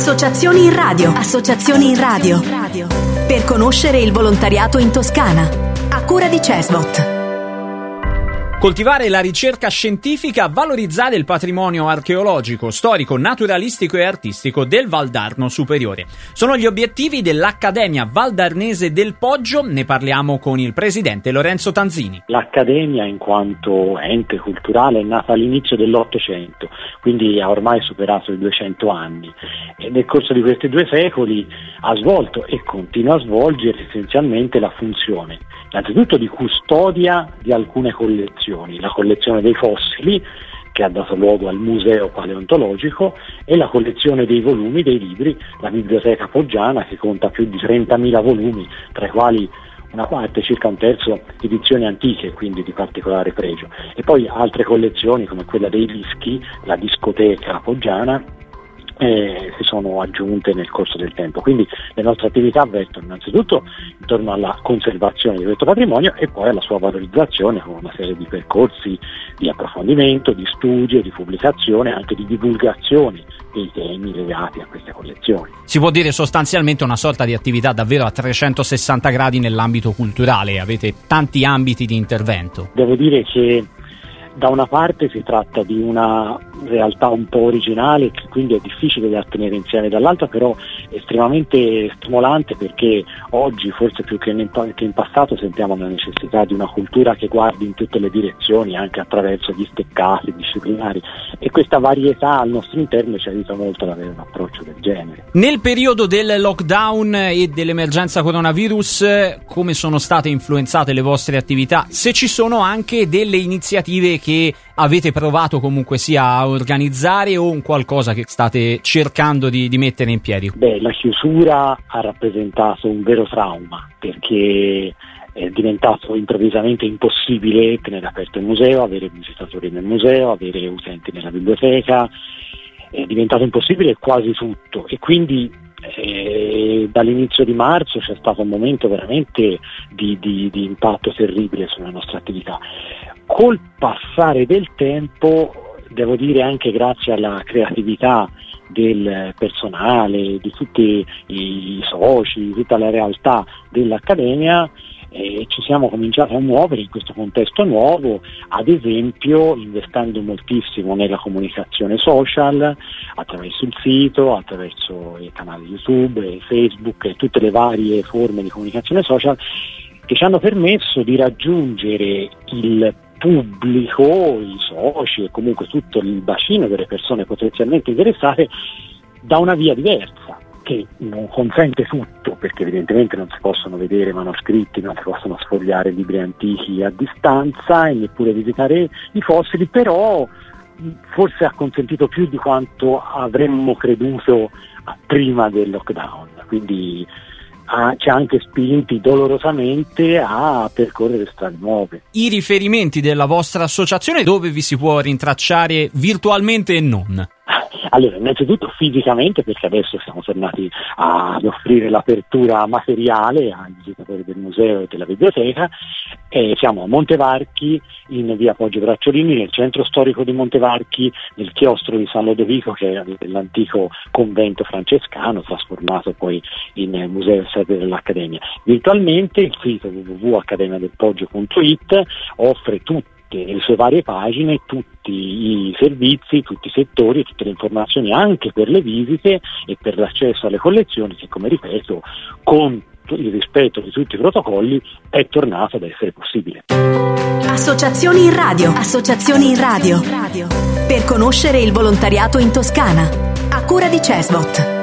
Associazioni in radio. Associazioni in radio. Per conoscere il volontariato in Toscana. A cura di CESVOT. Coltivare la ricerca scientifica, valorizzare il patrimonio archeologico, storico, naturalistico e artistico del Valdarno Superiore. Sono gli obiettivi dell'Accademia Valdarnese del Poggio. Ne parliamo con il presidente Lorenzo Tanzini. L'Accademia, in quanto ente culturale, è nata all'inizio dell'Ottocento, quindi ha ormai superato i 200 anni. E nel corso di questi 2 secoli ha svolto e continua a svolgere essenzialmente la funzione, innanzitutto di custodia di alcune collezioni, la collezione dei fossili, che ha dato luogo al museo paleontologico, e la collezione dei volumi dei libri, la biblioteca poggiana, che conta più di 30.000 volumi, tra i quali una parte, circa un terzo, edizioni antiche, quindi di particolare pregio, e poi altre collezioni come quella dei dischi, la discoteca poggiana, si sono aggiunte nel corso del tempo. Quindi le nostre attività vertono innanzitutto intorno alla conservazione di questo patrimonio e poi alla sua valorizzazione con una serie di percorsi di approfondimento, di studio, di pubblicazione, anche di divulgazione dei temi legati a queste collezioni. Si può dire sostanzialmente una sorta di attività davvero a 360 gradi nell'ambito culturale, avete tanti ambiti di intervento. Devo dire che da una parte si tratta di una realtà un po' originale, che quindi è difficile da tenere insieme, dall'altra però estremamente stimolante, perché oggi forse più che in passato sentiamo la necessità di una cultura che guardi in tutte le direzioni, anche attraverso gli steccati disciplinari, e questa varietà al nostro interno ci aiuta molto ad avere un approccio del genere. Nel periodo del lockdown e dell'emergenza coronavirus, come sono state influenzate le vostre attività? Se ci sono anche delle iniziative che avete provato comunque sia a organizzare, o un qualcosa che state cercando di mettere in piedi? La chiusura ha rappresentato un vero trauma, perché è diventato improvvisamente impossibile tenere aperto il museo, avere visitatori nel museo, avere utenti nella biblioteca, è diventato impossibile quasi tutto, e quindi dall'inizio di marzo c'è stato un momento veramente di impatto terribile sulla nostra attività. Col passare del tempo, devo dire anche grazie alla creatività del personale, di tutti i soci, di tutta la realtà dell'Accademia, ci siamo cominciati a muovere in questo contesto nuovo, ad esempio investendo moltissimo nella comunicazione social, attraverso il sito, attraverso i canali YouTube, Facebook e tutte le varie forme di comunicazione social, che ci hanno permesso di raggiungere il pubblico, i soci e comunque tutto il bacino delle persone potenzialmente interessate da una via diversa, che non consente tutto, perché evidentemente non si possono vedere manoscritti, non si possono sfogliare libri antichi a distanza e neppure visitare i fossili, però forse ha consentito più di quanto avremmo creduto prima del lockdown, quindi ci ha anche spinti dolorosamente a percorrere strade nuove. I riferimenti della vostra associazione, dove vi si può rintracciare virtualmente e non? Allora, innanzitutto fisicamente, perché adesso siamo tornati ad offrire l'apertura materiale ai visitatori del museo e della biblioteca. Siamo a Montevarchi, in via Poggio Bracciolini, nel centro storico di Montevarchi, nel chiostro di San Lodovico, che è l'antico convento francescano, trasformato poi in museo e sede dell'Accademia. Virtualmente il sito www.accademiadelpoggio.it offre le sue varie pagine, tutti i servizi, tutti i settori e tutte le informazioni anche per le visite e per l'accesso alle collezioni, che, come ripeto, con il rispetto di tutti i protocolli è tornato ad essere possibile. Associazioni in radio. Associazioni in radio. Per conoscere il volontariato in Toscana. A cura di CESVOT.